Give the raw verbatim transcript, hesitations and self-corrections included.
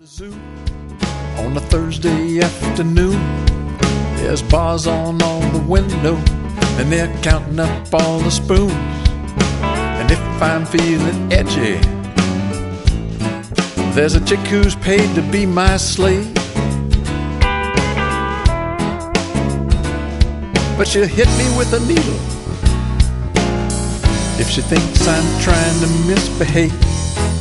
Zoo on a Thursday afternoon. There's bars on all the window, and they're counting up all the spoons. And if I'm feeling edgy, there's a chick who's paid to be my slave. But she'll hit me with a needle if she thinks I'm trying to misbehave.